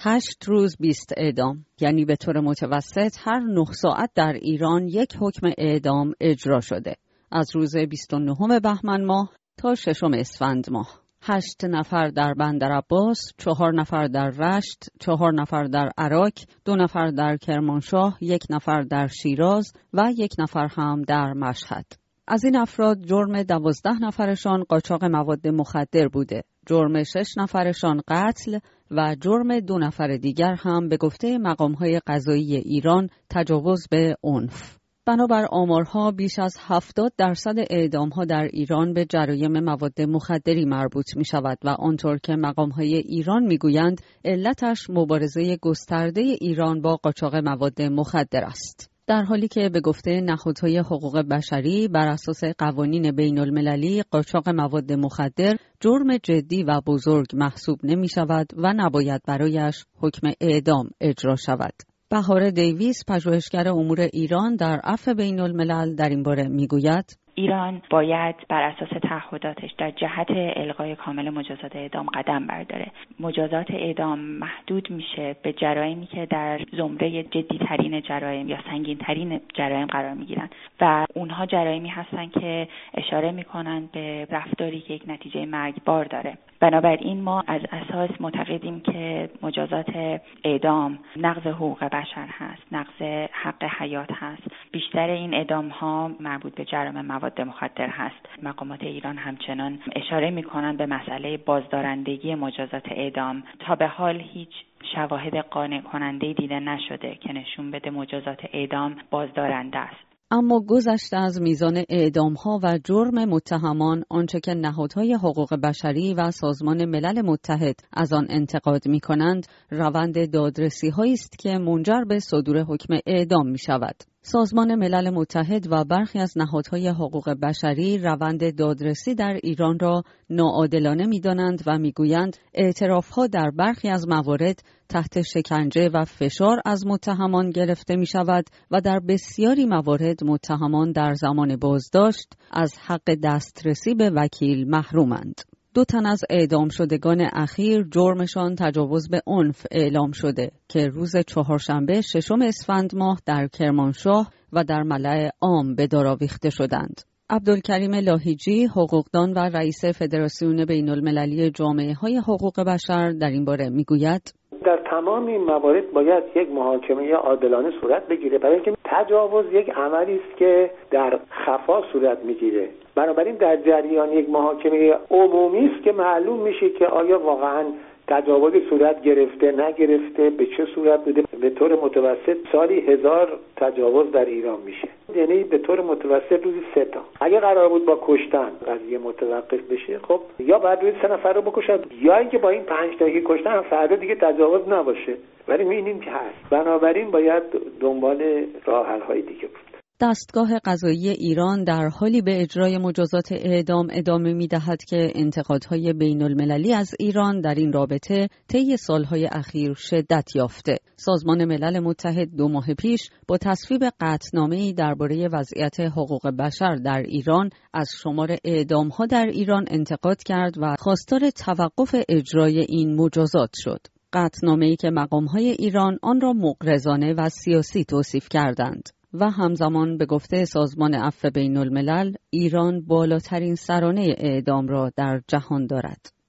8 روز 20 اعدام، یعنی به طور متوسط هر 9 ساعت در ایران یک حکم اعدام اجرا شده. از روز 29 بهمن ماه تا 6 اسفند ماه. 8 نفر در بندرعباس، 4 نفر در رشت، 4 نفر در عراق، 2 نفر در کرمانشاه، 1 نفر در شیراز و 1 نفر هم در مشهد. از این افراد جرم 12 نفرشان قاچاق مواد مخدر بوده، جرم 6 نفرشان قتل و جرم 2 نفر دیگر هم به گفته مقام‌های قضایی ایران تجاوز به عنف. بنابر آمارها بیش از 70% اعدام‌ها در ایران به جرایم مواد مخدری مربوط می‌شود و آنطور که مقام‌های ایران می‌گویند علتش مبارزه گسترده ایران با قاچاق مواد مخدر است. در حالی که به گفته نهادهای حقوق بشری بر اساس قوانین بین‌المللی قاچاق مواد مخدر جرم جدی و بزرگ محسوب نمی‌شود و نباید برایش حکم اعدام اجرا شود. بهار دیویس، پژوهشگر امور ایران در عفو بین‌الملل، در این باره میگوید ایران باید بر اساس تعهداتش در جهت الغای کامل مجازات اعدام قدم برداره. مجازات اعدام محدود میشه به جرایمی که در زمره جدی‌ترین جرایم یا سنگین‌ترین جرایم قرار میگیرن و اونها جرایمی هستن که اشاره میکنن به رفتاری که یک نتیجه مرگبار داره. بنابراین ما از اساس معتقدیم که مجازات اعدام نقض حقوق بشر هست، نقض حق حیات هست. بیشتر این اعدام ها مربوط به جرایم مواد مخدر هست. مقامات ایران همچنان اشاره میکنن به مسئله بازدارندگی مجازات اعدام. تا به حال هیچ شواهد قانع کننده دیده نشده که نشون بده مجازات اعدام بازدارنده است. اما گذشته از میزان اعدام‌ها و جرم متهمان، آنچه که نهادهای حقوق بشری و سازمان ملل متحد از آن انتقاد می‌کنند، روند دادرسی‌هایی است که منجر به صدور حکم اعدام می‌شود. سازمان ملل متحد و برخی از نهادهای حقوق بشری روند دادرسی در ایران را ناعادلانه می‌دانند و می‌گویند اعتراف‌ها در برخی از موارد تحت شکنجه و فشار از متهمان گرفته می‌شود و در بسیاری موارد متهمان در زمان بازداشت از حق دسترسی به وکیل محرومند. 2 تن از اعدام شدگان اخیر جرمشان تجاوز به عنف اعلام شده که روز چهارشنبه 6 اسفند ماه در کرمانشاه و در ملأ عام به دار آویخته شدند. عبدالکریم لاهیجی، حقوقدان و رئیس فدراسیون بین‌المللی جامعه‌های حقوق بشر، در این باره میگوید در تمام این موارد باید یک محاکمه عادلانه صورت بگیره، برای اینکه تجاوز یک عملی است که در خفا صورت میگیره. بنابراین در جریان یک محاکمه عمومی است که معلوم میشه که آیا واقعاً تجاوز صورت گرفته نگرفته، به چه صورت بوده. به طور متوسط سالی 1000 تجاوز در ایران میشه، یعنی به طور متوسط روزی 3 تا. اگه قرار بود با کشتن قضیه متوقف بشه، خب یا بعد روزی 3 نفر رو بکشن یا اینکه با این 5 تا که کشتن فردا دیگه تجاوز نباشه، ولی می‌بینیم که هست. بنابراین باید دنبال راه حل‌های دیگه بود. دستگاه قضایی ایران در حالی به اجرای مجازات اعدام ادامه می‌دهد که انتقادهای بین‌المللی از ایران در این رابطه طی سالهای اخیر شدت یافته. سازمان ملل متحد 2 ماه پیش با تصویب قطعنامه‌ای درباره وضعیت حقوق بشر در ایران از شمار اعدام‌ها در ایران انتقاد کرد و خواستار توقف اجرای این مجازات شد. قطعنامه‌ای که مقام‌های ایران آن را مغرضانه و سیاسی توصیف کردند. و همزمان به گفته سازمان عفو بین‌الملل ایران بالاترین سرانه اعدام را در جهان دارد.